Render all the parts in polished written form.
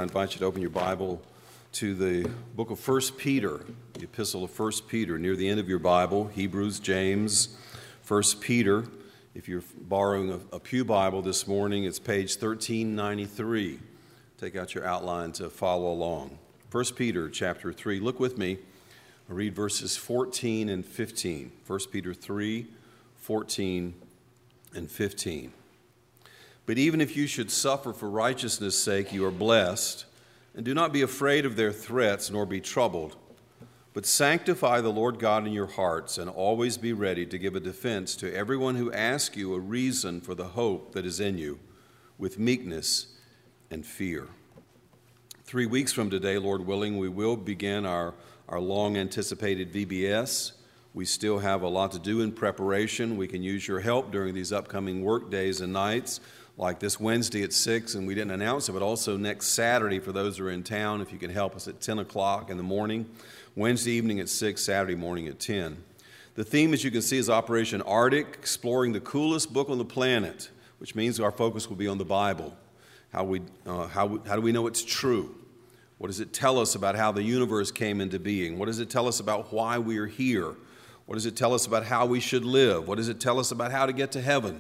invite you to open your Bible to the book of 1 Peter, the epistle of 1 Peter, near the end of your Bible, Hebrews, James, 1 Peter. If you're borrowing a pew Bible this morning, it's page 1393. Take out your outline to follow along. 1 Peter chapter 3. Look with me. I'll read verses 14 and 15. 1 Peter 3, 14 and 15. But even if you should suffer for righteousness' sake, you are blessed, and do not be afraid of their threats, nor be troubled. But sanctify the Lord God in your hearts, and always be ready to give a defense to everyone who asks you a reason for the hope that is in you, with meekness and fear. 3 weeks from today, Lord willing, we will begin our long-anticipated VBS. We still have a lot to do in preparation. We can use your help during these upcoming work days and nights, like this Wednesday at 6, and we didn't announce it, but also next Saturday for those who are in town, if you can help us at 10 o'clock in the morning, Wednesday evening at 6, Saturday morning at 10. The theme, as you can see, is Operation Arctic, exploring the coolest book on the planet, which means our focus will be on the Bible. How do we know it's true? What does it tell us about how the universe came into being? What does it tell us about why we are here? What does it tell us about how we should live? What does it tell us about how to get to heaven?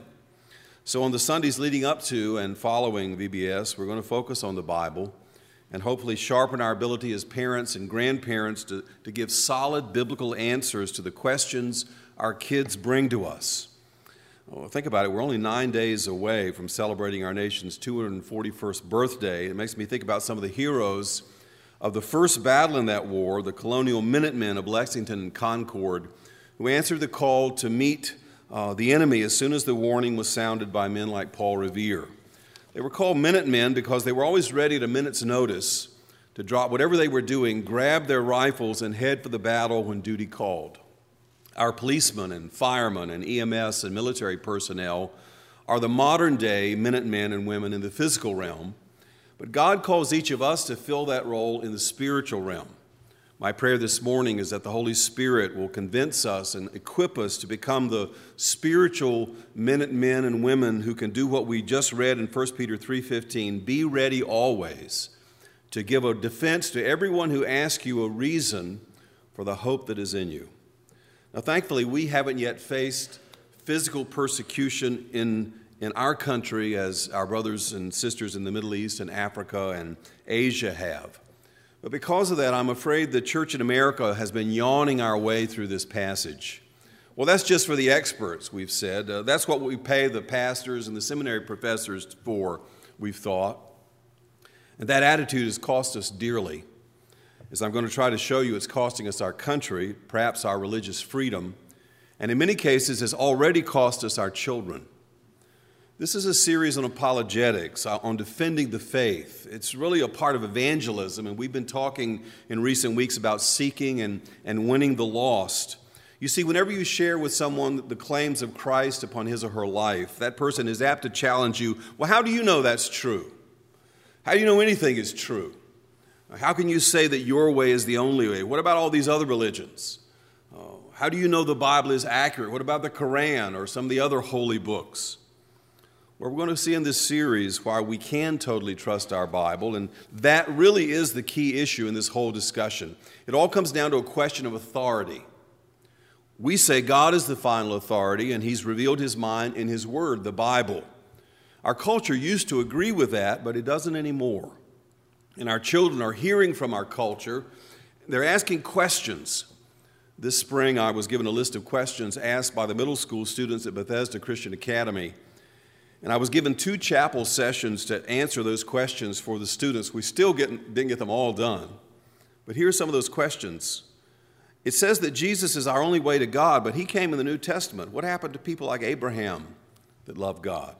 So on the Sundays leading up to and following VBS, we're going to focus on the Bible and hopefully sharpen our ability as parents and grandparents to give solid biblical answers to the questions our kids bring to us. Well, think about it. We're only 9 days away from celebrating our nation's 241st birthday. It makes me think about some of the heroes of the first battle in that war, the Colonial Minutemen of Lexington and Concord, who answered the call to meet the enemy as soon as the warning was sounded by men like Paul Revere. They were called Minutemen because they were always ready at a minute's notice to drop whatever they were doing, grab their rifles, and head for the battle when duty called. Our policemen and firemen and EMS and military personnel are the modern-day Minutemen and women in the physical realm, but God calls each of us to fill that role in the spiritual realm. My prayer this morning is that the Holy Spirit will convince us and equip us to become the spiritual Minutemen and women who can do what we just read in 1 Peter 3:15, be ready always to give a defense to everyone who asks you a reason for the hope that is in you. Now, thankfully, we haven't yet faced physical persecution in our country as our brothers and sisters in the Middle East and Africa and Asia have. But because of that, I'm afraid the church in America has been yawning our way through this passage. Well, that's just for the experts, we've said. That's what we pay the pastors and the seminary professors for, we've thought. And that attitude has cost us dearly. As I'm going to try to show you, it's costing us our country, perhaps our religious freedom, and in many cases has already cost us our children. This is a series on apologetics, on defending the faith. It's really a part of evangelism, and we've been talking in recent weeks about seeking and winning the lost. You see, whenever you share with someone the claims of Christ upon his or her life, that person is apt to challenge you, well, how do you know that's true? How do you know anything is true? How can you say that your way is the only way? What about all these other religions? How do you know the Bible is accurate? What about the Quran or some of the other holy books? Well, we're going to see in this series why we can totally trust our Bible, and that really is the key issue in this whole discussion. It all comes down to a question of authority. We say God is the final authority, and He's revealed His mind in His Word, the Bible. Our culture used to agree with that, but it doesn't anymore. And our children are hearing from our culture. They're asking questions. This spring, I was given a list of questions asked by the middle school students at Bethesda Christian Academy. And I was given 2 chapel sessions to answer those questions for the students. We still didn't get them all done. But here are some of those questions. It says that Jesus is our only way to God, but He came in the New Testament. What happened to people like Abraham that loved God?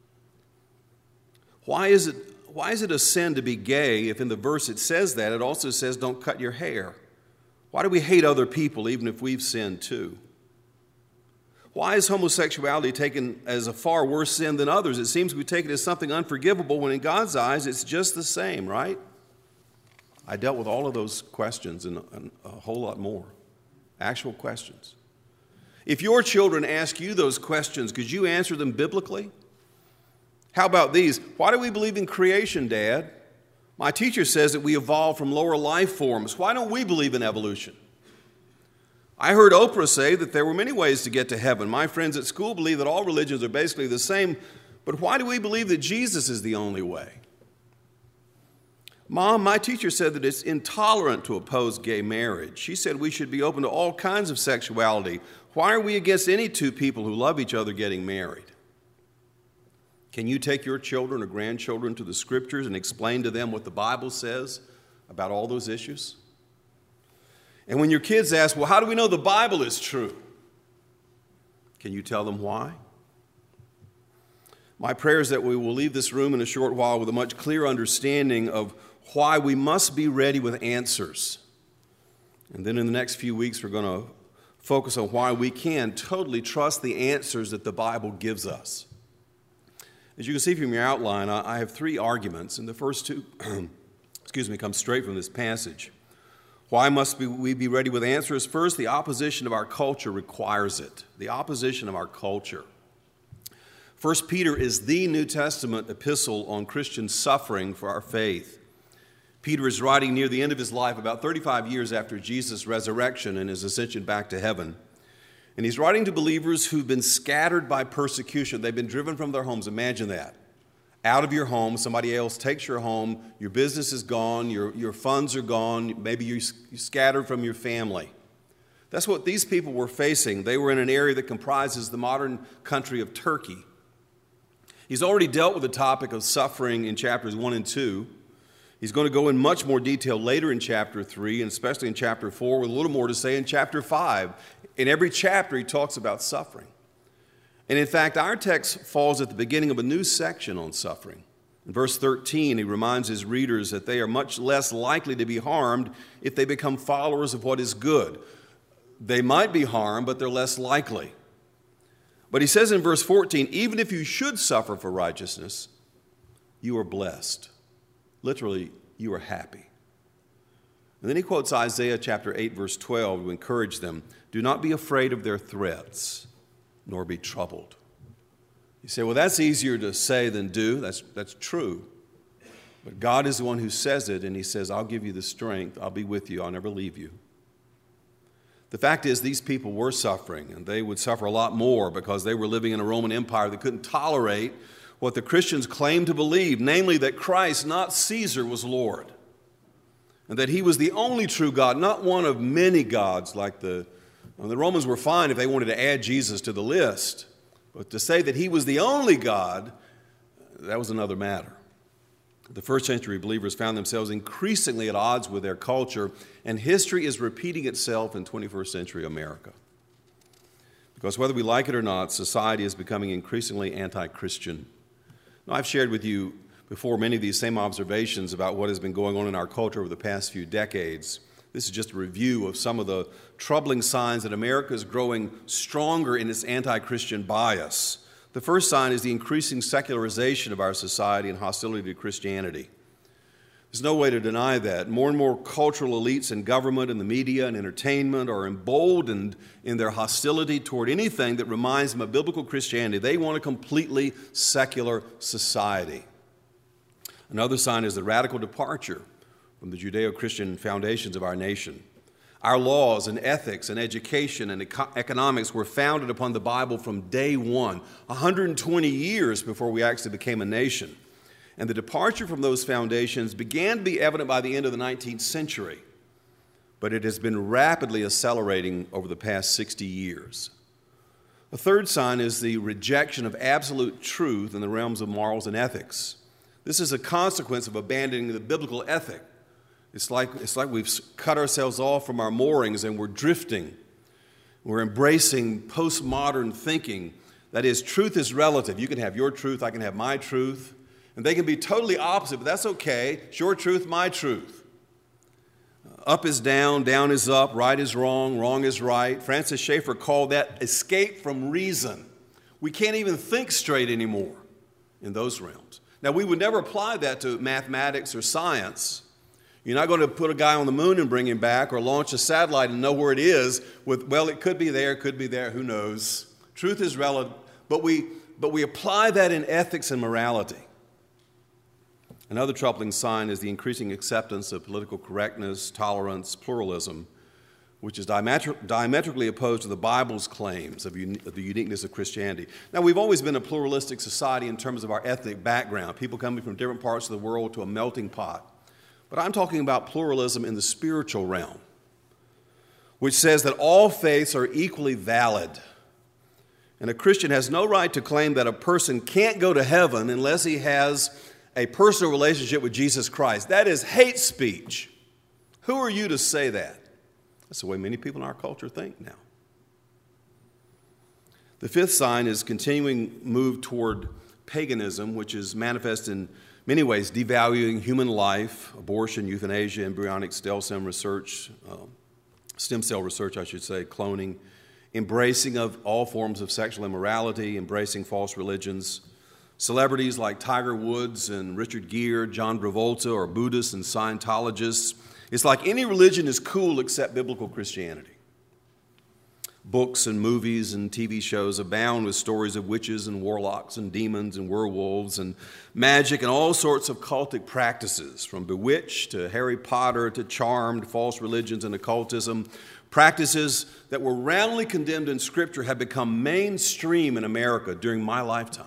Why is it a sin to be gay if in the verse it says that? It also says don't cut your hair. Why do we hate other people even if we've sinned too? Why is homosexuality taken as a far worse sin than others? It seems we take it as something unforgivable when in God's eyes it's just the same, right? I dealt with all of those questions and a whole lot more. Actual questions. If your children ask you those questions, could you answer them biblically? How about these? Why do we believe in creation, Dad? My teacher says that we evolved from lower life forms. Why don't we believe in evolution? I heard Oprah say that there were many ways to get to heaven. My friends at school believe that all religions are basically the same, but why do we believe that Jesus is the only way? Mom, my teacher said that it's intolerant to oppose gay marriage. She said we should be open to all kinds of sexuality. Why are we against any two people who love each other getting married? Can you take your children or grandchildren to the scriptures and explain to them what the Bible says about all those issues? And when your kids ask, well, how do we know the Bible is true? Can you tell them why? My prayer is that we will leave this room in a short while with a much clearer understanding of why we must be ready with answers. And then in the next few weeks, we're going to focus on why we can totally trust the answers that the Bible gives us. As you can see from your outline, I have three arguments, and the first two come straight from this passage. Why must we be ready with answers? First, the opposition of our culture requires it. The opposition of our culture. 1 Peter is the New Testament epistle on Christian suffering for our faith. Peter is writing near the end of his life, about 35 years after Jesus' resurrection and his ascension back to heaven. And he's writing to believers who've been scattered by persecution. They've been driven from their homes. Imagine that. Out of your home, somebody else takes your home, your business is gone, your funds are gone, maybe you're scattered from your family. That's what these people were facing. They were in an area that comprises the modern country of Turkey. He's already dealt with the topic of suffering in chapters 1 and 2. He's going to go in much more detail later in chapter 3, and especially in chapter 4, with a little more to say in chapter 5. In every chapter, he talks about suffering. And in fact, our text falls at the beginning of a new section on suffering. In verse 13, he reminds his readers that they are much less likely to be harmed if they become followers of what is good. They might be harmed, but they're less likely. But he says in verse 14, even if you should suffer for righteousness, you are blessed. Literally, you are happy. And then he quotes Isaiah chapter 8, verse 12 to encourage them, do not be afraid of their threats, nor be troubled. You say, well, that's easier to say than do. That's true. But God is the one who says it, and he says, I'll give you the strength. I'll be with you. I'll never leave you. The fact is, these people were suffering, and they would suffer a lot more because they were living in a Roman Empire that couldn't tolerate what the Christians claimed to believe, namely that Christ, not Caesar, was Lord, and that he was the only true God, not one of many gods like the Romans were fine if they wanted to add Jesus to the list. But to say that he was the only God, that was another matter. The first century believers found themselves increasingly at odds with their culture, and history is repeating itself in 21st century America. Because whether we like it or not, society is becoming increasingly anti-Christian. Now, I've shared with you before many of these same observations about what has been going on in our culture over the past few decades. This is just a review of some of the troubling signs that America is growing stronger in its anti-Christian bias. The first sign is the increasing secularization of our society and hostility to Christianity. There's no way to deny that. More and more cultural elites in government and the media and entertainment are emboldened in their hostility toward anything that reminds them of biblical Christianity. They want a completely secular society. Another sign is the radical departure from the Judeo-Christian foundations of our nation. Our laws and ethics and education and economics were founded upon the Bible from day one, 120 years before we actually became a nation. And the departure from those foundations began to be evident by the end of the 19th century, but it has been rapidly accelerating over the past 60 years. The third sign is the rejection of absolute truth in the realms of morals and ethics. This is a consequence of abandoning the biblical ethic. It's like we've cut ourselves off from our moorings and we're drifting. We're embracing postmodern thinking. That is, truth is relative. You can have your truth, I can have my truth. And they can be totally opposite, but that's okay. It's your truth, my truth. Up is down, down is up, right is wrong, wrong is right. Francis Schaeffer called that escape from reason. We can't even think straight anymore in those realms. Now, we would never apply that to mathematics or science. You're not going to put a guy on the moon and bring him back or launch a satellite and know where it is with, well, it could be there, who knows. Truth is relative, but we apply that in ethics and morality. Another troubling sign is the increasing acceptance of political correctness, tolerance, pluralism, which is diametrically opposed to the Bible's claims of the uniqueness of Christianity. Now, we've always been a pluralistic society in terms of our ethnic background, people coming from different parts of the world to a melting pot. But I'm talking about pluralism in the spiritual realm, which says that all faiths are equally valid. And a Christian has no right to claim that a person can't go to heaven unless he has a personal relationship with Jesus Christ. That is hate speech. Who are you to say that? That's the way many people in our culture think now. The fifth sign is continuing move toward paganism, which is manifest in many ways, devaluing human life, abortion, euthanasia, embryonic stem cell research, cloning, embracing of all forms of sexual immorality, embracing false religions. Celebrities like Tiger Woods and Richard Gere, John Travolta, or Buddhists and Scientologists. It's like any religion is cool except biblical Christianity. Books and movies and TV shows abound with stories of witches and warlocks and demons and werewolves and magic and all sorts of cultic practices, from Bewitched to Harry Potter to Charmed, false religions and occultism. Practices that were roundly condemned in Scripture have become mainstream in America during my lifetime.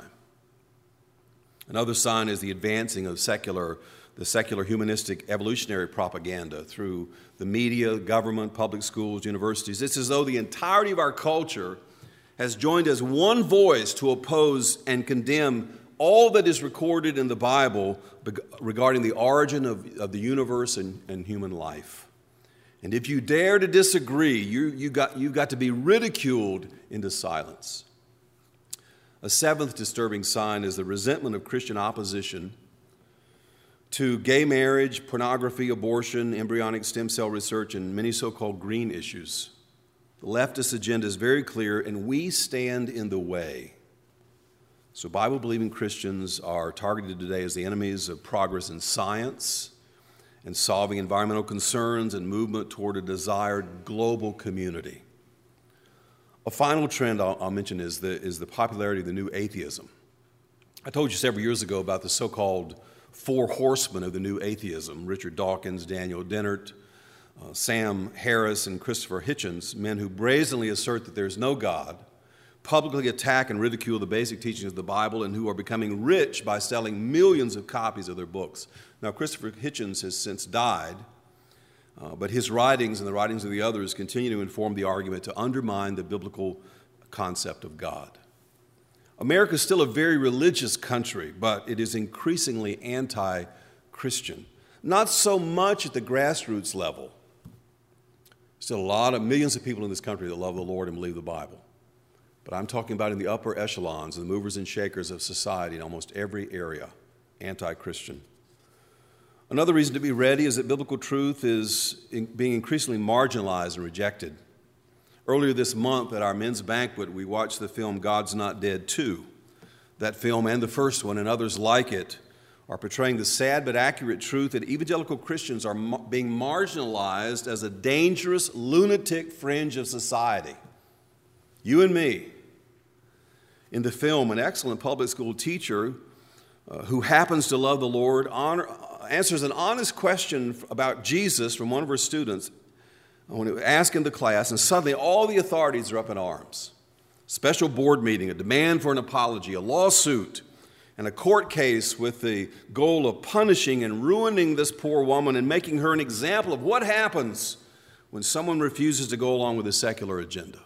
Another sign is the advancing of the secular humanistic evolutionary propaganda through the media, government, public schools, universities. It's as though the entirety of our culture has joined as one voice to oppose and condemn all that is recorded in the Bible regarding the origin of the universe and human life. And if you dare to disagree, you've got to be ridiculed into silence. A seventh disturbing sign is the resentment of Christian opposition to gay marriage, pornography, abortion, embryonic stem cell research, and many so-called green issues. The leftist agenda is very clear, and we stand in the way. So Bible-believing Christians are targeted today as the enemies of progress in science and solving environmental concerns and movement toward a desired global community. A final trend I'll mention is the popularity of the new atheism. I told you several years ago about the so-called four horsemen of the new atheism: Richard Dawkins, Daniel Dennert, Sam Harris, and Christopher Hitchens, men who brazenly assert that there's no God, publicly attack and ridicule the basic teachings of the Bible, and who are becoming rich by selling millions of copies of their books. Now, Christopher Hitchens has since died, but his writings and the writings of the others continue to inform the argument to undermine the biblical concept of God. America is still a very religious country, but it is increasingly anti-Christian. Not so much at the grassroots level. Still a lot of millions of people in this country that love the Lord and believe the Bible. But I'm talking about in the upper echelons, the movers and shakers of society in almost every area, anti-Christian. Another reason to be ready is that biblical truth is being increasingly marginalized and rejected. Earlier this month at our men's banquet, we watched the film God's Not Dead 2. That film and the first one and others like it are portraying the sad but accurate truth that evangelical Christians are being marginalized as a dangerous lunatic fringe of society. You and me. In the film, an excellent public school teacher who happens to love the Lord answers an honest question about Jesus from one of her students when it asked in the class, and suddenly all the authorities are up in arms. Special board meeting, a demand for an apology, a lawsuit, and a court case with the goal of punishing and ruining this poor woman and making her an example of what happens when someone refuses to go along with a secular agenda.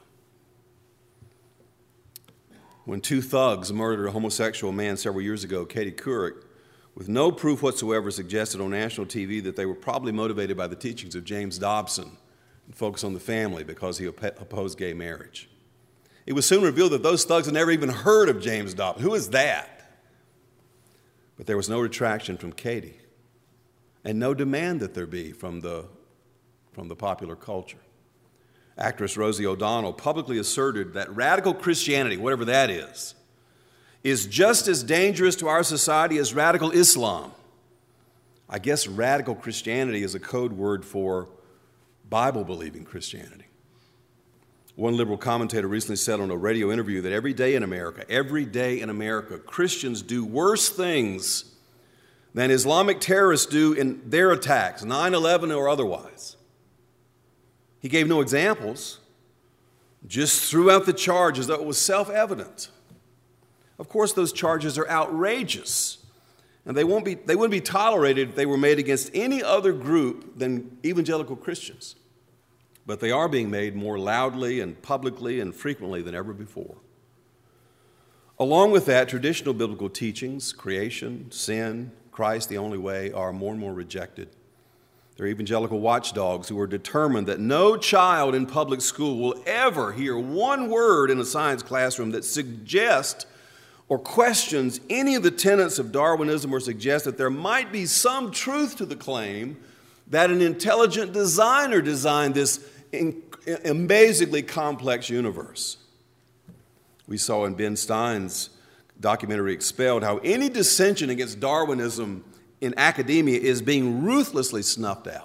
When two thugs murdered a homosexual man several years ago, Katie Couric, with no proof whatsoever, suggested on national TV that they were probably motivated by the teachings of James Dobson and focus on the family because he opposed gay marriage. It was soon revealed that those thugs had never even heard of James Dobson. Who is that? But there was no retraction from Katie and no demand that there be from the popular culture. Actress Rosie O'Donnell publicly asserted that radical Christianity, whatever that is just as dangerous to our society as radical Islam. I guess radical Christianity is a code word for Bible-believing Christianity. One liberal commentator recently said on a radio interview that every day in America, Christians do worse things than Islamic terrorists do in their attacks, 9/11 or otherwise. He gave no examples, just threw out the charge as though it was self-evident. Of course, those charges are outrageous, and they wouldn't be tolerated if they were made against any other group than evangelical Christians. But they are being made more loudly and publicly and frequently than ever before. Along with that, traditional biblical teachings, creation, sin, Christ, the only way, are more and more rejected. There are evangelical watchdogs who are determined that no child in public school will ever hear one word in a science classroom that suggests or questions any of the tenets of Darwinism or suggests that there might be some truth to the claim that an intelligent designer designed this amazingly complex universe. We saw in Ben Stein's documentary Expelled how any dissension against Darwinism in academia is being ruthlessly snuffed out.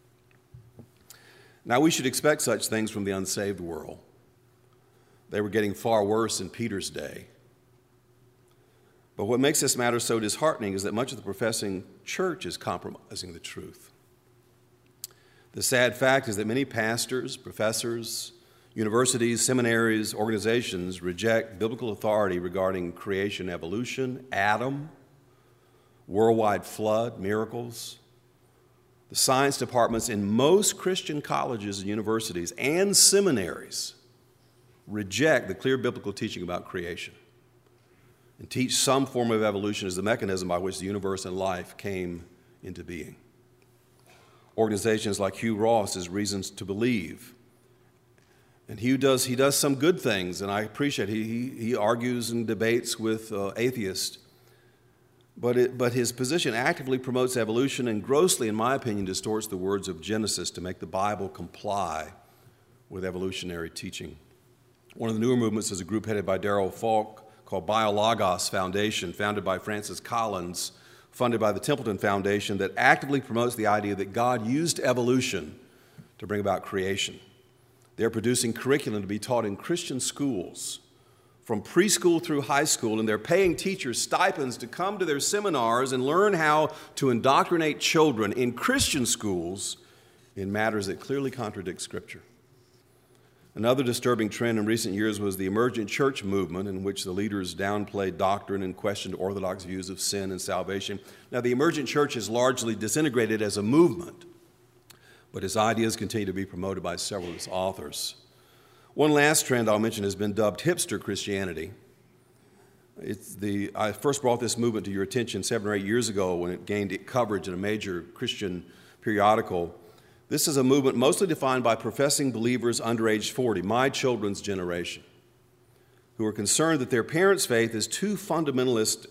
Now, we should expect such things from the unsaved world. They were getting far worse in Peter's day. But what makes this matter so disheartening is that much of the professing church is compromising the truth. The sad fact is that many pastors, professors, universities, seminaries, organizations reject biblical authority regarding creation, evolution, Adam, worldwide flood, miracles. The science departments in most Christian colleges and universities and seminaries reject the clear biblical teaching about creation and teach some form of evolution as the mechanism by which the universe and life came into being. Organizations like Hugh Ross has reasons to believe. And Hugh does some good things, and I appreciate it. He argues and debates with atheists. But his position actively promotes evolution and grossly, in my opinion, distorts the words of Genesis to make the Bible comply with evolutionary teaching. One of the newer movements is a group headed by Darrell Falk called Biologos Foundation, founded by Francis Collins, funded by the Templeton Foundation, that actively promotes the idea that God used evolution to bring about creation. They're producing curriculum to be taught in Christian schools from preschool through high school, and they're paying teachers stipends to come to their seminars and learn how to indoctrinate children in Christian schools in matters that clearly contradict Scripture. Another disturbing trend in recent years was the emergent church movement, in which the leaders downplayed doctrine and questioned orthodox views of sin and salvation. Now, the emergent church is largely disintegrated as a movement, but its ideas continue to be promoted by several of its authors. One last trend I'll mention has been dubbed hipster Christianity. I first brought this movement to your attention 7 or 8 years ago when it gained coverage in a major Christian periodical. This is a movement mostly defined by professing believers under age 40, my children's generation, who are concerned that their parents' faith is too fundamentalist,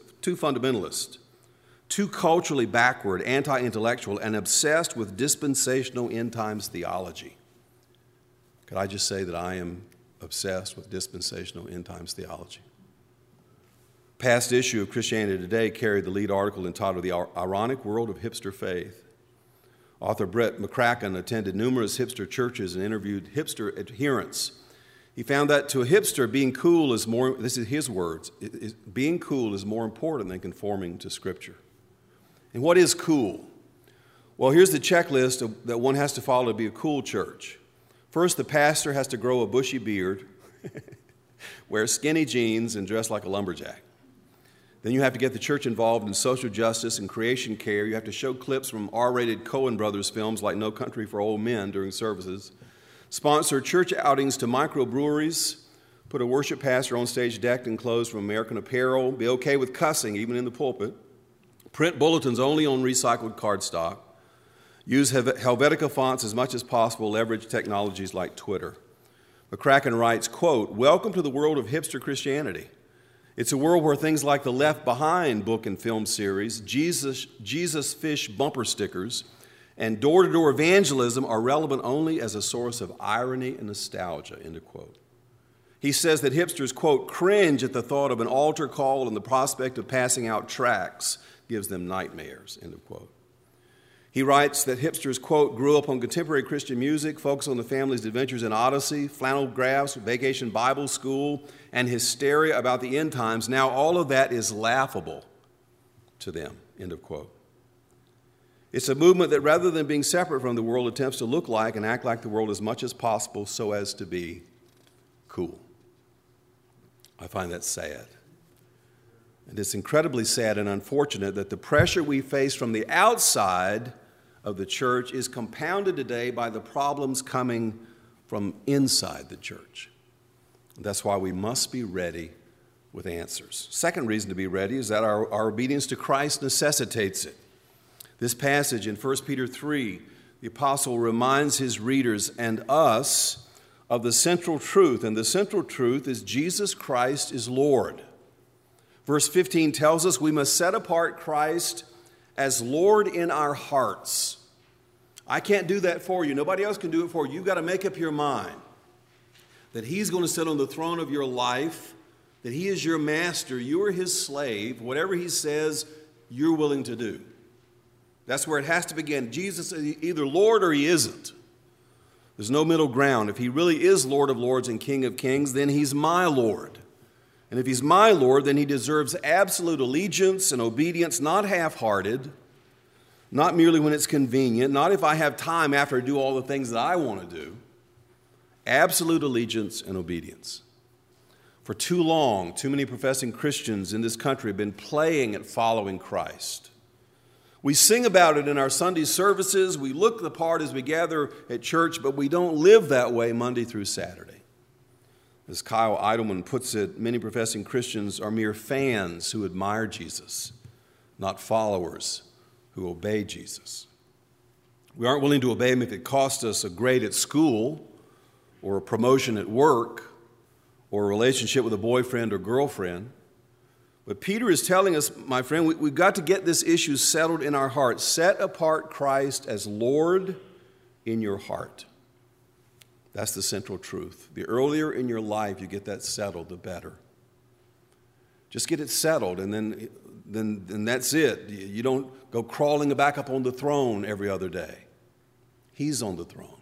too culturally backward, anti-intellectual, and obsessed with dispensational end-times theology. Could I just say that I am obsessed with dispensational end-times theology? Past issue of Christianity Today carried the lead article entitled The Ironic World of Hipster Faith. Author Brett McCracken attended numerous hipster churches and interviewed hipster adherents. He found that to a hipster, being cool is more, this is his words, being cool is more important than conforming to Scripture. And what is cool? Well, here's the checklist that one has to follow to be a cool church. First, the pastor has to grow a bushy beard, wear skinny jeans, and dress like a lumberjack. Then you have to get the church involved in social justice and creation care. You have to show clips from R-rated Coen Brothers films like No Country for Old Men during services. Sponsor church outings to microbreweries. Put a worship pastor on stage decked in clothes from American Apparel. Be okay with cussing, even in the pulpit. Print bulletins only on recycled cardstock. Use Helvetica fonts as much as possible. Leverage technologies like Twitter. McCracken writes, quote, "Welcome to the world of hipster Christianity. It's a world where things like the Left Behind book and film series, Jesus Fish bumper stickers, and door-to-door evangelism are relevant only as a source of irony and nostalgia," end of quote. He says that hipsters, quote, "cringe at the thought of an altar call and the prospect of passing out tracts gives them nightmares," end of quote. He writes that hipsters, quote, "grew up on contemporary Christian music, focused on the family's adventures in Odyssey, flannel graphs, vacation Bible school, and hysteria about the end times. Now all of that is laughable to them," end of quote. It's a movement that, rather than being separate from the world, attempts to look like and act like the world as much as possible so as to be cool. I find that sad. And it's incredibly sad and unfortunate that the pressure we face from the outside of the church is compounded today by the problems coming from inside the church. That's why we must be ready with answers. Second reason to be ready is that our obedience to Christ necessitates it. This passage in 1 Peter 3, the apostle reminds his readers and us of the central truth, and the central truth is Jesus Christ is Lord. Verse 15 tells us we must set apart Christ as Lord in our hearts. I can't do that for you. Nobody else can do it for you. You've got to make up your mind that he's going to sit on the throne of your life, that he is your master, you are his slave. Whatever he says, you're willing to do. That's where it has to begin. Jesus is either Lord or he isn't. There's no middle ground. If he really is Lord of Lords and King of Kings, then he's my Lord. And if he's my Lord, then he deserves absolute allegiance and obedience, not half-hearted, not merely when it's convenient, not if I have time after I do all the things that I want to do. Absolute allegiance and obedience. For too long, too many professing Christians in this country have been playing at following Christ. We sing about it in our Sunday services, we look the part as we gather at church, but we don't live that way Monday through Saturday. As Kyle Idleman puts it, many professing Christians are mere fans who admire Jesus, not followers who obey Jesus. We aren't willing to obey him if it costs us a grade at school or a promotion at work or a relationship with a boyfriend or girlfriend. But Peter is telling us, my friend, we've got to get this issue settled in our hearts. Set apart Christ as Lord in your heart. That's the central truth. The earlier in your life you get that settled, the better. Just get it settled, and then that's it. You don't go crawling back up on the throne every other day. He's on the throne.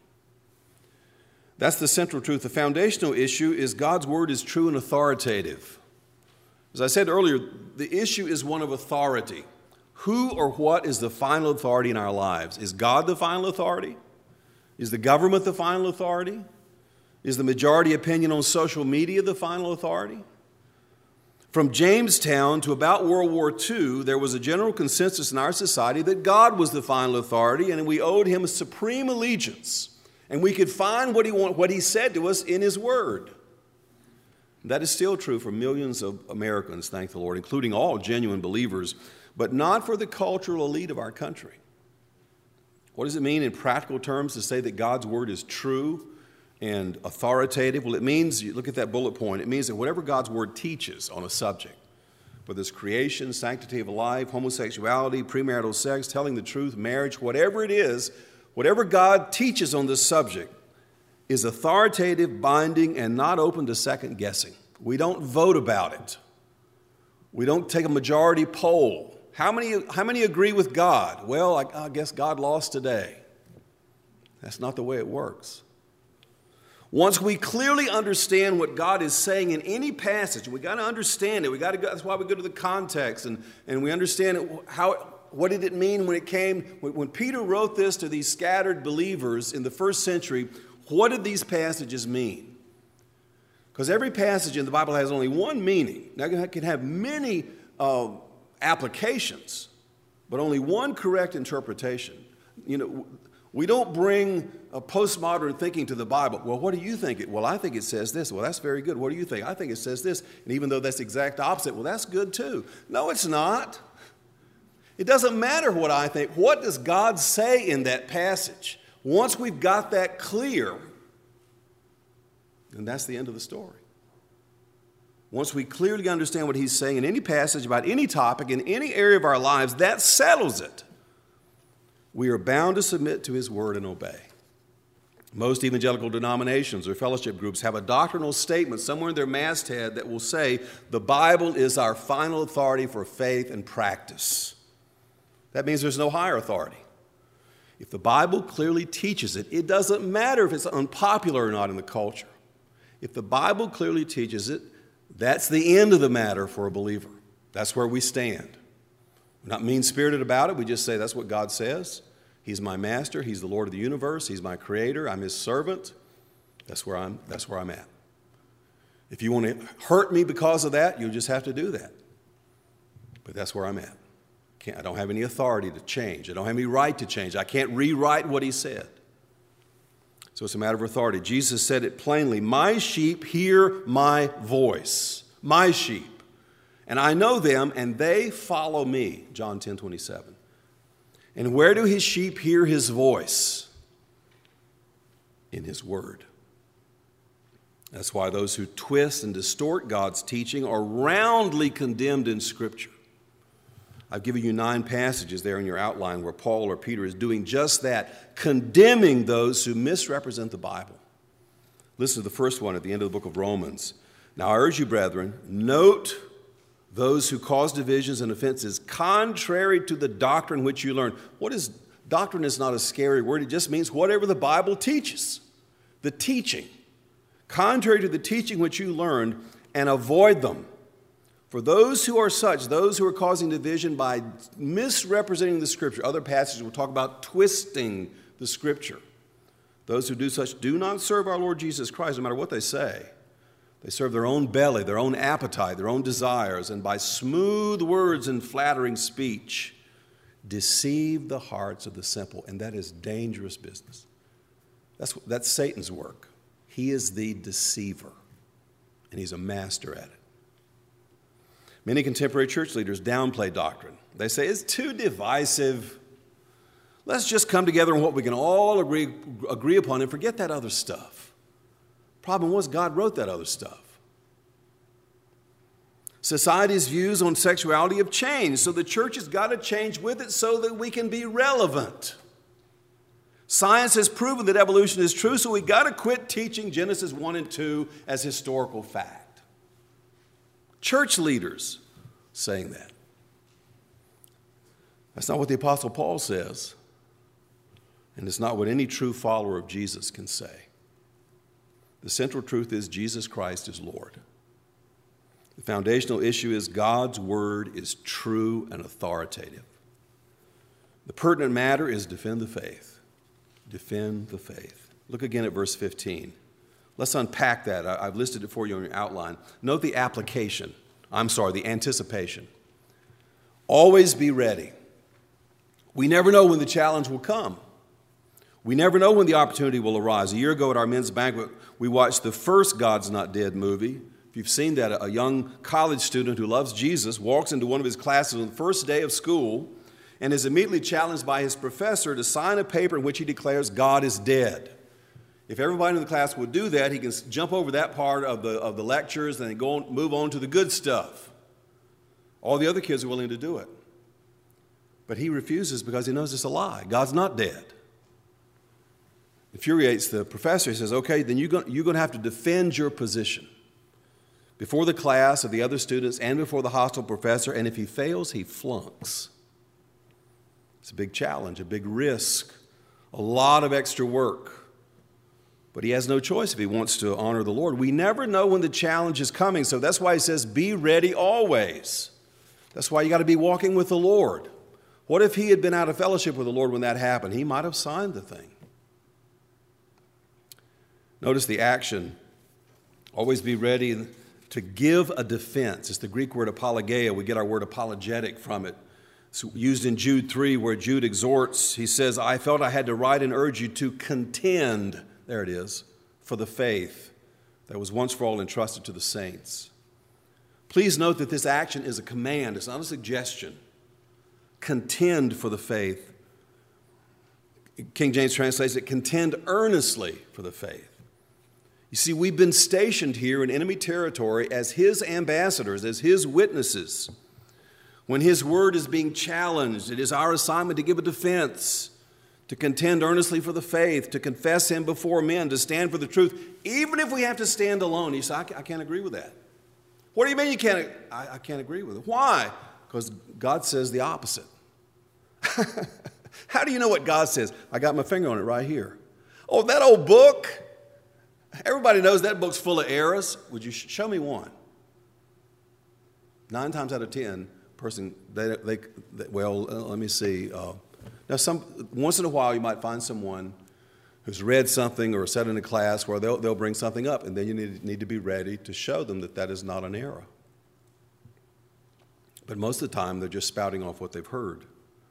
That's the central truth. The foundational issue is God's word is true and authoritative. As I said earlier, the issue is one of authority. Who or what is the final authority in our lives? Is God the final authority? Is the government the final authority? Is the majority opinion on social media the final authority? From Jamestown to about World War II, there was a general consensus in our society that God was the final authority and we owed him a supreme allegiance. And we could find what he said to us in his word. That is still true for millions of Americans, thank the Lord, including all genuine believers, but not for the cultural elite of our country. What does it mean in practical terms to say that God's word is true and authoritative? Well, it means, you look at that bullet point, it means that whatever God's word teaches on a subject, whether it's creation, sanctity of life, homosexuality, premarital sex, telling the truth, marriage, whatever it is, whatever God teaches on this subject is authoritative, binding, and not open to second guessing. We don't vote about it. We don't take a majority poll. How many agree with God? Well, I guess God lost today. That's not the way it works. Once we clearly understand what God is saying in any passage, we got to understand it. That's why we go to the context and we understand it, what did it mean when Peter wrote this to these scattered believers in the first century? What did these passages mean? Because every passage in the Bible has only one meaning. Now, it can have many applications, but only one correct interpretation. We don't bring a postmodern thinking to the Bible. Well, what do you think? Well, I think it says this. Well, that's very good. What do you think? I think it says this. And even though that's the exact opposite, well, that's good too. No, it's not. It doesn't matter what I think. What does God say in that passage? Once we've got that clear, then that's the end of the story. Once we clearly understand what he's saying in any passage about any topic in any area of our lives, that settles it. We are bound to submit to his word and obey. Most evangelical denominations or fellowship groups have a doctrinal statement somewhere in their masthead that will say the Bible is our final authority for faith and practice. That means there's no higher authority. If the Bible clearly teaches it, it doesn't matter if it's unpopular or not in the culture. If the Bible clearly teaches it, that's the end of the matter for a believer. That's where we stand. We're not mean-spirited about it. We just say that's what God says. He's my master. He's the Lord of the universe. He's my creator. I'm his servant. That's where I'm at. If you want to hurt me because of that, you'll just have to do that. But that's where I'm at. I don't have any authority to change. I don't have any right to change. I can't rewrite what he said. So it's a matter of authority. Jesus said it plainly, my sheep hear my voice. My sheep. And I know them, and they follow me. John 10:27. And where do his sheep hear his voice? In his word. That's why those who twist and distort God's teaching are roundly condemned in Scripture. I've given you 9 passages there in your outline where Paul or Peter is doing just that, condemning those who misrepresent the Bible. Listen to the first one at the end of the book of Romans. Now I urge you, brethren, note those who cause divisions and offenses contrary to the doctrine which you learn. Doctrine is not a scary word. It just means whatever the Bible teaches. The teaching. Contrary to the teaching which you learned, and avoid them. For those who are such, those who are causing division by misrepresenting the Scripture, other passages will talk about twisting the Scripture. Those who do such do not serve our Lord Jesus Christ, no matter what they say. They serve their own belly, their own appetite, their own desires, and by smooth words and flattering speech, deceive the hearts of the simple. And that is dangerous business. That's Satan's work. He is the deceiver, and he's a master at it. Many contemporary church leaders downplay doctrine. They say it's too divisive. Let's just come together on what we can all agree upon and forget that other stuff. Problem was, God wrote that other stuff. Society's views on sexuality have changed, so the church has got to change with it so that we can be relevant. Science has proven that evolution is true, so we've got to quit teaching Genesis 1 and 2 as historical fact. Church leaders saying that. That's not what the Apostle Paul says, and it's not what any true follower of Jesus can say. The central truth is Jesus Christ is Lord. The foundational issue is God's word is true and authoritative. The pertinent matter is defend the faith. Defend the faith. Look again at verse 15. Let's unpack that. I've listed it for you on your outline. Note the application. The anticipation. Always be ready. We never know when the challenge will come. We never know when the opportunity will arise. A year ago at our men's banquet, we watched the first God's Not Dead movie. If you've seen that, a young college student who loves Jesus walks into one of his classes on the first day of school and is immediately challenged by his professor to sign a paper in which he declares God is dead. If everybody in the class would do that, he can jump over that part of the lectures and then move on to the good stuff. All the other kids are willing to do it. But he refuses because he knows it's a lie. God's not dead. Infuriates the professor. He says, okay, then you're going to have to defend your position before the class of the other students and before the hostile professor, and if he fails, he flunks. It's a big challenge, a big risk, a lot of extra work. But he has no choice if he wants to honor the Lord. We never know when the challenge is coming, so that's why he says, be ready always. That's why you got to be walking with the Lord. What if he had been out of fellowship with the Lord when that happened? He might have signed the thing. Notice the action. Always be ready to give a defense. It's the Greek word apologeia. We get our word apologetic from it. It's used in Jude 3 where Jude exhorts. He says, I felt I had to write and urge you to contend, there it is, for the faith that was once for all entrusted to the saints. Please note that this action is a command. It's not a suggestion. Contend for the faith. King James translates it, contend earnestly for the faith. You see, we've been stationed here in enemy territory as his ambassadors, as his witnesses. When his word is being challenged, it is our assignment to give a defense, to contend earnestly for the faith, to confess him before men, to stand for the truth, even if we have to stand alone. You say, I can't agree with that. What do you mean you can't? I can't agree with it. Why? Because God says the opposite. How do you know what God says? I got my finger on it right here. Oh, that old book. Everybody knows that book's full of errors. Would you show me one? 9 times out of 10, person, let me see. Now, once in a while you might find someone who's read something or sat in a class where they'll bring something up, and then you need to be ready to show them that that is not an error. But most of the time, they're just spouting off what they've heard.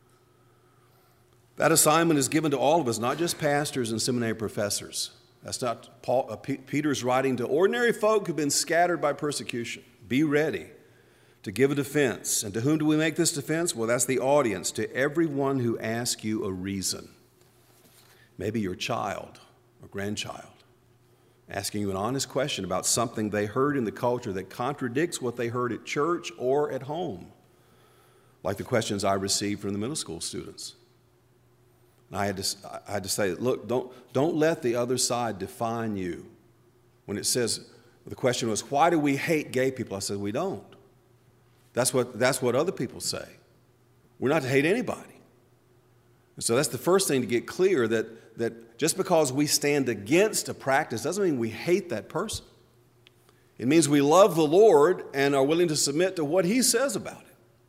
That assignment is given to all of us, not just pastors and seminary professors. That's not Peter's writing to ordinary folk who've been scattered by persecution. Be ready to give a defense. And to whom do we make this defense? Well, that's the audience, to everyone who asks you a reason. Maybe your child or grandchild asking you an honest question about something they heard in the culture that contradicts what they heard at church or at home, like the questions I received from the middle school students. And I had to say, look, don't let the other side define you. When it says, the question was, why do we hate gay people? I said, we don't. That's what other people say. We're not to hate anybody. And so that's the first thing to get clear, that just because we stand against a practice doesn't mean we hate that person. It means we love the Lord and are willing to submit to what He says about it.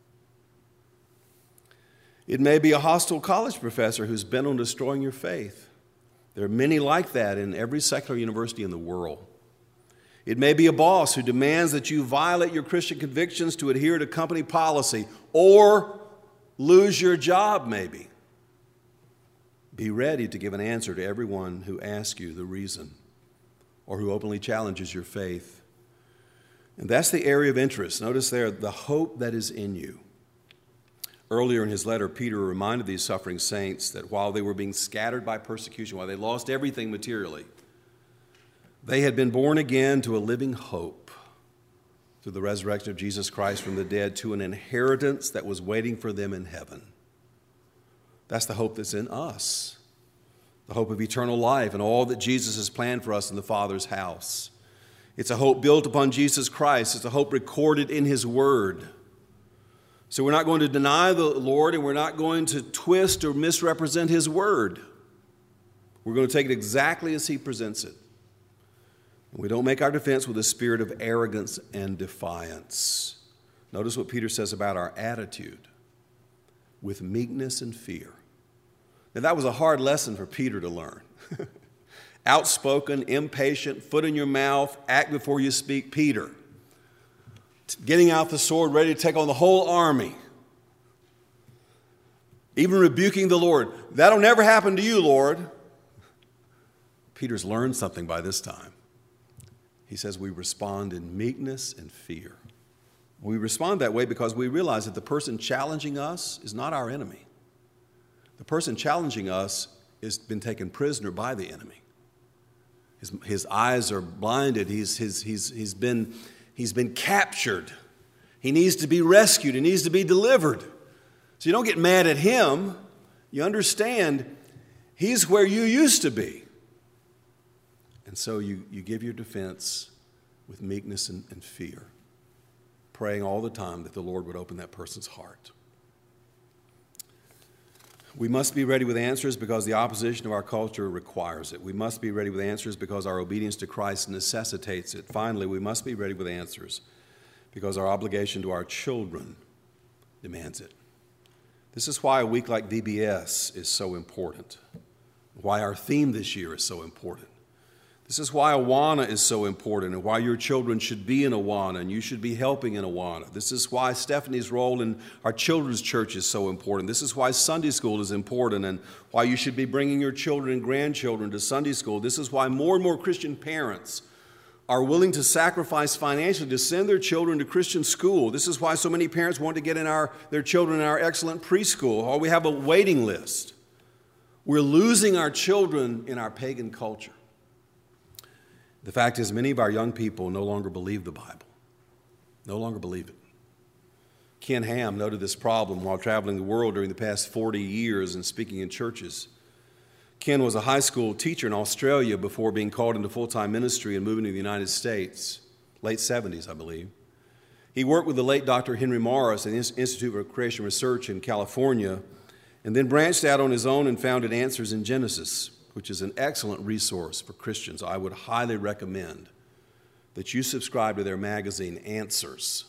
It may be a hostile college professor who's bent on destroying your faith. There are many like that in every secular university in the world. It may be a boss who demands that you violate your Christian convictions to adhere to company policy or lose your job, maybe. Be ready to give an answer to everyone who asks you the reason or who openly challenges your faith. And that's the area of interest. Notice there, the hope that is in you. Earlier in his letter, Peter reminded these suffering saints that while they were being scattered by persecution, while they lost everything materially, they had been born again to a living hope through the resurrection of Jesus Christ from the dead, to an inheritance that was waiting for them in heaven. That's the hope that's in us, the hope of eternal life and all that Jesus has planned for us in the Father's house. It's a hope built upon Jesus Christ. It's a hope recorded in His Word. So we're not going to deny the Lord, and we're not going to twist or misrepresent His Word. We're going to take it exactly as He presents it. And we don't make our defense with a spirit of arrogance and defiance. Notice what Peter says about our attitude: with meekness and fear. Now, that was a hard lesson for Peter to learn. Outspoken, impatient, foot in your mouth, act before you speak Peter. Getting out the sword, ready to take on the whole army. Even rebuking the Lord. That'll never happen to you, Lord. Peter's learned something by this time. He says we respond in meekness and fear. We respond that way because we realize that the person challenging us is not our enemy. The person challenging us has been taken prisoner by the enemy. His eyes are blinded. He's been captured. He needs to be rescued. He needs to be delivered. So you don't get mad at him. You understand he's where you used to be. And so you give your defense with meekness and fear, praying all the time that the Lord would open that person's heart. We must be ready with answers because the opposition of our culture requires it. We must be ready with answers because our obedience to Christ necessitates it. Finally, we must be ready with answers because our obligation to our children demands it. This is why a week like VBS is so important, why our theme this year is so important. This is why Awana is so important and why your children should be in Awana and you should be helping in Awana. This is why Stephanie's role in our children's church is so important. This is why Sunday school is important and why you should be bringing your children and grandchildren to Sunday school. This is why more and more Christian parents are willing to sacrifice financially to send their children to Christian school. This is why so many parents want to get in their children in our excellent preschool, or we have a waiting list. We're losing our children in our pagan culture. The fact is, many of our young people no longer believe the Bible, no longer believe it. Ken Ham noted this problem while traveling the world during the past 40 years and speaking in churches. Ken was a high school teacher in Australia before being called into full-time ministry and moving to the United States, late 70s, I believe. He worked with the late Dr. Henry Morris at the Institute for Creation Research in California, and then branched out on his own and founded Answers in Genesis, which is an excellent resource for Christians. I would highly recommend that you subscribe to their magazine, Answers.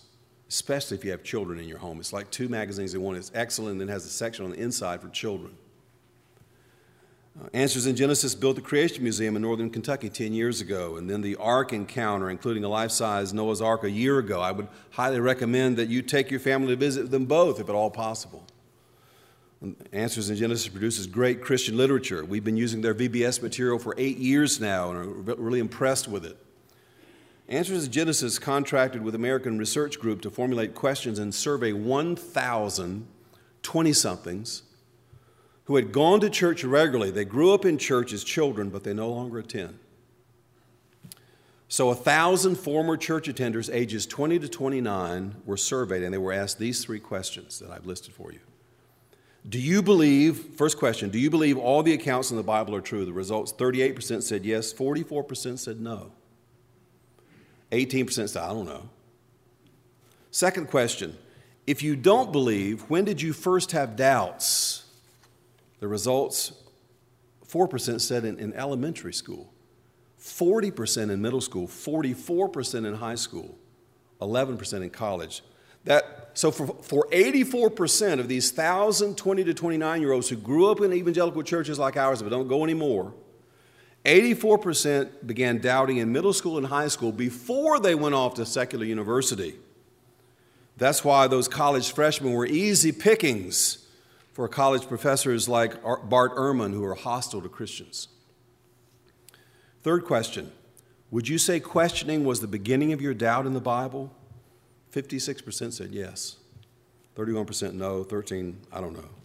especially if you have children in your home. It's like two magazines in one. It's excellent and then has a section on the inside for children. Answers in Genesis built the Creation Museum in northern Kentucky 10 years ago, and then the Ark Encounter, including a life-size Noah's Ark a year ago. I would highly recommend that you take your family to visit them both, if at all possible. Answers in Genesis produces great Christian literature. We've been using their VBS material for 8 years now and are really impressed with it. Answers in Genesis contracted with American Research Group to formulate questions and survey 1,000 20-somethings who had gone to church regularly. They grew up in church as children, but they no longer attend. So 1,000 former church attenders ages 20 to 29 were surveyed, and they were asked these 3 questions that I've listed for you. Do you believe, first question, do you believe all the accounts in the Bible are true? The results, 38% said yes, 44% said no. 18% said, I don't know. Second question, if you don't believe, when did you first have doubts? The results, 4% said in elementary school, 40% in middle school, 44% in high school, 11% in college. So for 84% of these 1,000 20 to 29-year-olds who grew up in evangelical churches like ours but don't go anymore, 84% began doubting in middle school and high school before they went off to secular university. That's why those college freshmen were easy pickings for college professors like Bart Ehrman, who are hostile to Christians. Third question, would you say questioning was the beginning of your doubt in the Bible? 56% said yes, 31% no, 13% I don't know.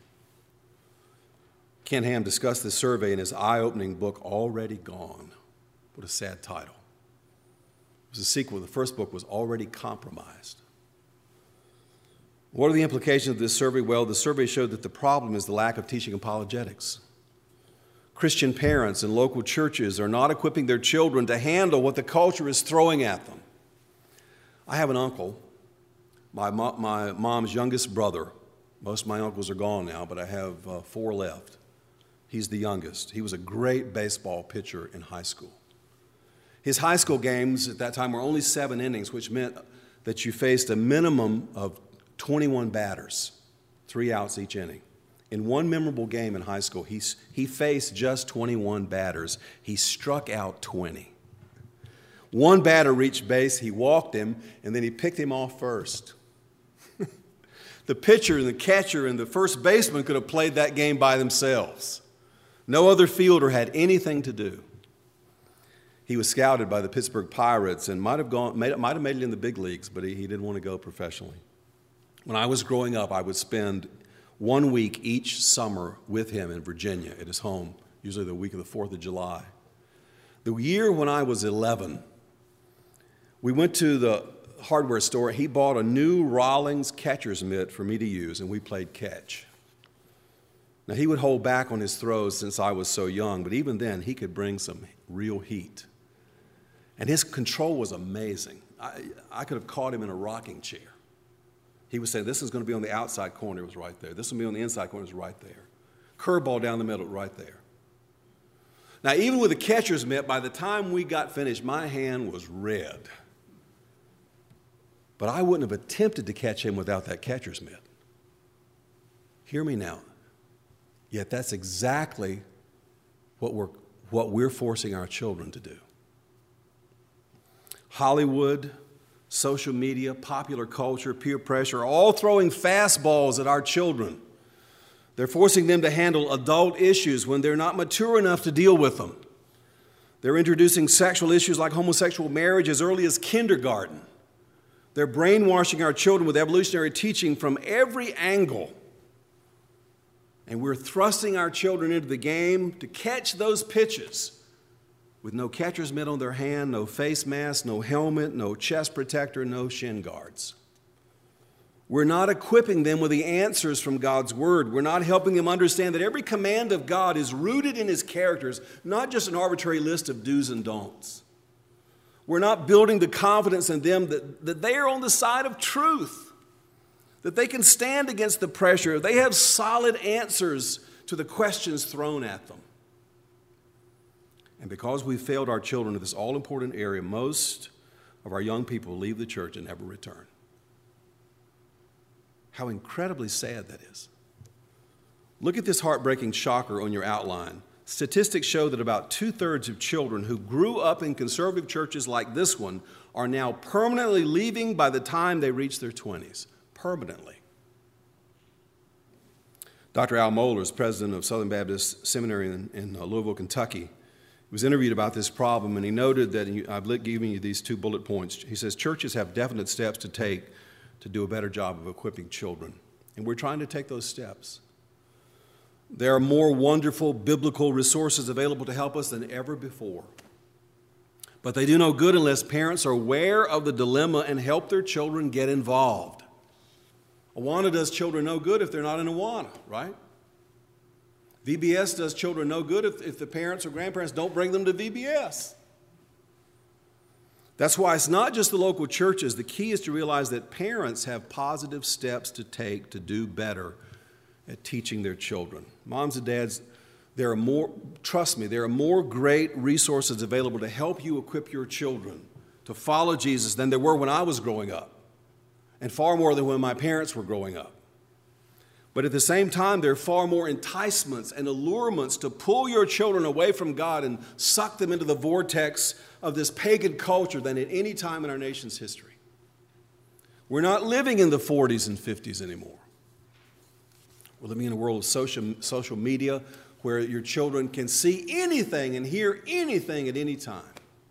Ken Ham discussed this survey in his eye-opening book, Already Gone. What a sad title. It was a sequel. The first book was Already Compromised. What are the implications of this survey? Well, the survey showed that the problem is the lack of teaching apologetics. Christian parents and local churches are not equipping their children to handle what the culture is throwing at them. I have an uncle, my mom's youngest brother. Most of my uncles are gone now, but I have 4 left. He's the youngest. He was a great baseball pitcher in high school. His high school games at that time were only 7 innings, which meant that you faced a minimum of 21 batters, 3 outs each inning. In one memorable game in high school, he faced just 21 batters. He struck out 20. One batter reached base, he walked him, and then he picked him off first. The pitcher and the catcher and the first baseman could have played that game by themselves. No other fielder had anything to do. He was scouted by the Pittsburgh Pirates and might have made it in the big leagues, but he didn't want to go professionally. When I was growing up, I would spend 1 week each summer with him in Virginia at his home, usually the week of the 4th of July. The year when I was 11, we went to the hardware store. He bought a new Rawlings catcher's mitt for me to use, and we played catch. Now, he would hold back on his throws since I was so young, but even then, he could bring some real heat. And his control was amazing. I could have caught him in a rocking chair. He would say, this is going to be on the outside corner, it was right there. This will be on the inside corner, it was right there. Curveball down the middle, right there. Now, even with the catcher's mitt, by the time we got finished, my hand was red. But I wouldn't have attempted to catch him without that catcher's mitt. Hear me now. Yet that's exactly what we're forcing our children to do. Hollywood, social media, popular culture, peer pressure are all throwing fastballs at our children. They're forcing them to handle adult issues when they're not mature enough to deal with them. They're introducing sexual issues like homosexual marriage as early as kindergarten. They're brainwashing our children with evolutionary teaching from every angle. And we're thrusting our children into the game to catch those pitches with no catcher's mitt on their hand, no face mask, no helmet, no chest protector, no shin guards. We're not equipping them with the answers from God's Word. We're not helping them understand that every command of God is rooted in His characters, not just an arbitrary list of do's and don'ts. We're not building the confidence in them that they are on the side of truth, that they can stand against the pressure. They have solid answers to the questions thrown at them. And because we've failed our children in this all-important area, most of our young people leave the church and never return. How incredibly sad that is. Look at this heartbreaking shocker on your outline. Statistics show that about 2/3 of children who grew up in conservative churches like this one are now permanently leaving by the time they reach their 20s. Permanently. Dr. Al Mohler is president of Southern Baptist Seminary in Louisville, Kentucky. He was interviewed about this problem, and he noted that, I've given you these 2 bullet points. He says, churches have definite steps to take to do a better job of equipping children. And we're trying to take those steps. There are more wonderful biblical resources available to help us than ever before. But they do no good unless parents are aware of the dilemma and help their children get involved. Awana does children no good if they're not in Awana, right? VBS does children no good if the parents or grandparents don't bring them to VBS. That's why it's not just the local churches. The key is to realize that parents have positive steps to take to do better at teaching their children. Moms and dads, there are more, trust me, there are more great resources available to help you equip your children to follow Jesus than there were when I was growing up, and far more than when my parents were growing up. But at the same time, there are far more enticements and allurements to pull your children away from God and suck them into the vortex of this pagan culture than at any time in our nation's history. We're not living in the 40s and 50s anymore. We're living in a world of social media where your children can see anything and hear anything at any time.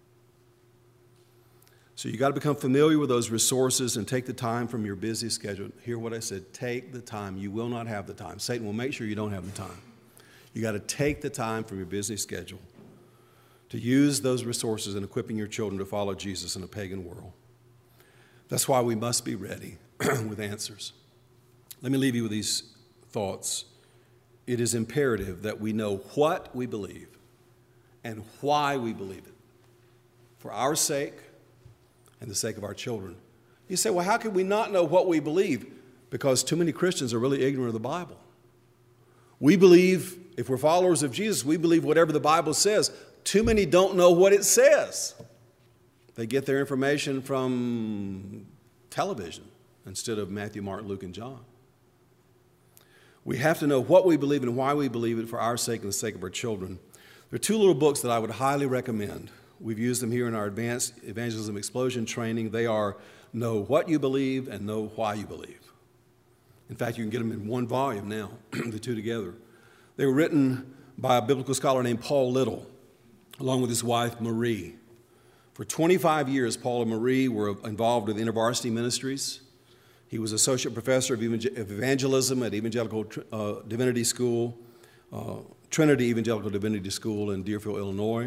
So you've got to become familiar with those resources and take the time from your busy schedule. Hear what I said, take the time. You will not have the time. Satan will make sure you don't have the time. You got to take the time from your busy schedule to use those resources in equipping your children to follow Jesus in a pagan world. That's why we must be ready with answers. Let me leave you with these thoughts. It is imperative that we know what we believe and why we believe it, for our sake and the sake of our children. You say, well, how can we not know what we believe? Because too many Christians are really ignorant of the Bible. We believe, if we're followers of Jesus, we believe whatever the Bible says. Too many don't know what it says. They get their information from television instead of Matthew, Mark, Luke, and John. We have to know what we believe and why we believe it for our sake and the sake of our children. There are 2 little books that I would highly recommend. We've used them here in our Advanced Evangelism Explosion training. They are Know What You Believe and Know Why You Believe. In fact, you can get them in 1 volume now, the 2 together. They were written by a biblical scholar named Paul Little, along with his wife, Marie. For 25 years, Paul and Marie were involved with InterVarsity Ministries. He was associate professor of evangelism at Evangelical Divinity School, Trinity Evangelical Divinity School in Deerfield, Illinois.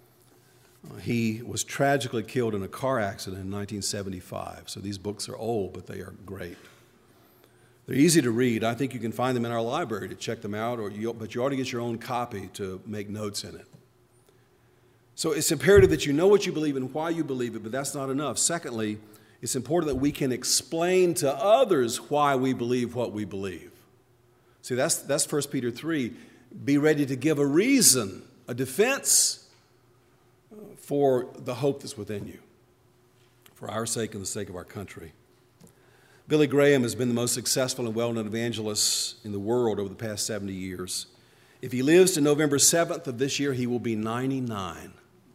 He was tragically killed in a car accident in 1975. So these books are old, but they are great. They're easy to read. I think you can find them in our library to check them out, but you ought to get your own copy to make notes in it. So it's imperative that you know what you believe and why you believe it, but that's not enough. Secondly, it's important that we can explain to others why we believe what we believe. See, that's 1 Peter 3. Be ready to give a reason, a defense for the hope that's within you, for our sake and the sake of our country. Billy Graham has been the most successful and well-known evangelist in the world over the past 70 years. If he lives to November 7th of this year, he will be 99.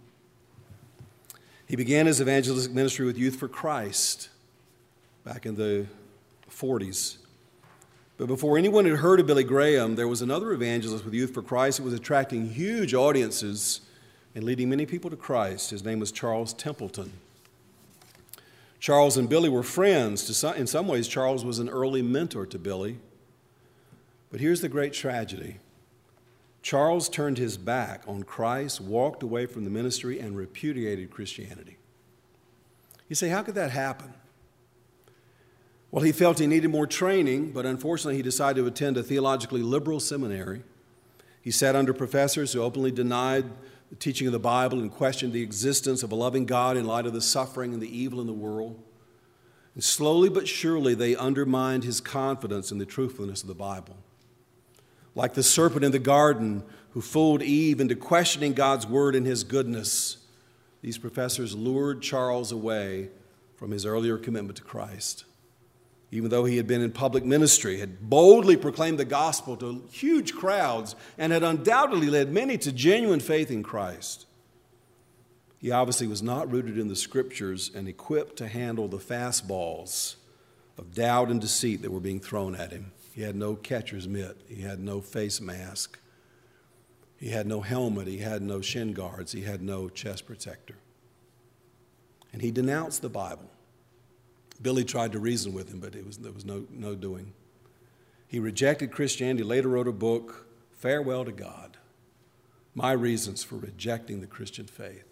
He began his evangelistic ministry with Youth for Christ back in the 40s. But before anyone had heard of Billy Graham, there was another evangelist with Youth for Christ who was attracting huge audiences and leading many people to Christ. His name was Charles Templeton. Charles and Billy were friends. In some ways, Charles was an early mentor to Billy. But here's the great tragedy. Charles turned his back on Christ, walked away from the ministry, and repudiated Christianity. You say, how could that happen? Well, he felt he needed more training, but unfortunately he decided to attend a theologically liberal seminary. He sat under professors who openly denied the teaching of the Bible and questioned the existence of a loving God in light of the suffering and the evil in the world. And slowly but surely they undermined his confidence in the truthfulness of the Bible. Like the serpent in the garden who fooled Eve into questioning God's word and his goodness, these professors lured Charles away from his earlier commitment to Christ. even though he had been in public ministry, had boldly proclaimed the gospel to huge crowds and had undoubtedly led many to genuine faith in Christ. He obviously was not rooted in the Scriptures and equipped to handle the fastballs of doubt and deceit that were being thrown at him. He had no catcher's mitt. He had no face mask. He had no helmet. He had no shin guards. He had no chest protector. And he denounced the Bible. Billy tried to reason with him, but there was no doing. He rejected Christianity, later wrote a book, Farewell to God, My Reasons for Rejecting the Christian Faith.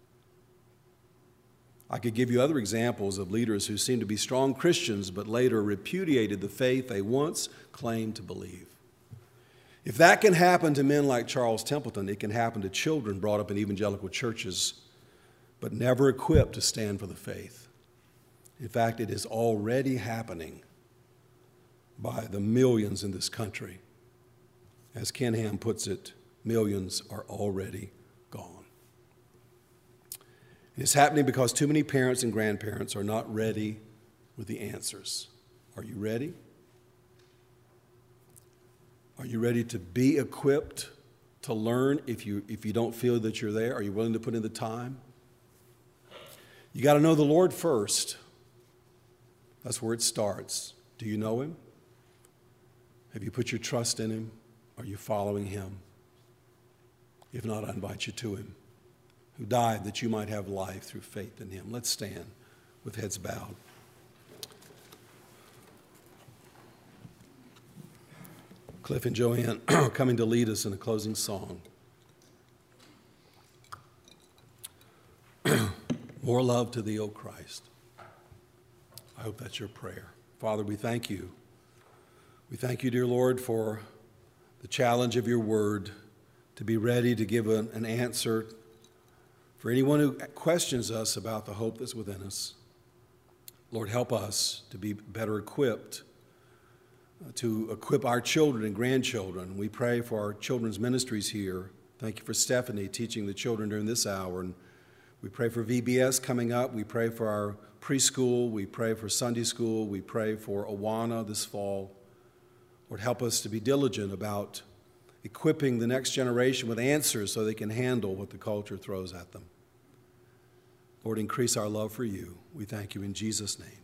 I could give you other examples of leaders who seemed to be strong Christians but later repudiated the faith they once claimed to believe. If that can happen to men like Charles Templeton, it can happen to children brought up in evangelical churches but never equipped to stand for the faith. In fact, it is already happening by the millions in this country. As Ken Ham puts it, millions are already gone. It's happening because too many parents and grandparents are not ready with the answers. Are you ready? Are you ready to be equipped to learn if you don't feel that you're there? Are you willing to put in the time? You got to know the Lord first. That's where it starts. Do you know him? Have you put your trust in him? Are you following him? If not, I invite you to him, who died that you might have life through faith in him. Let's stand with heads bowed. Cliff and Joanne are coming to lead us in a closing song. More love to thee, O Christ. I hope that's your prayer. Father, we thank you. We thank you, dear Lord, for the challenge of your word to be ready to give an answer for anyone who questions us about the hope that's within us. Lord, help us to be better equipped, to equip our children and grandchildren. We pray for our children's ministries here. Thank you for Stephanie teaching the children during this hour. And we pray for VBS coming up. We pray for our preschool. We pray for Sunday school. We pray for Awana this fall. Lord, help us to be diligent about equipping the next generation with answers so they can handle what the culture throws at them. Lord, increase our love for you. We thank you in Jesus' name.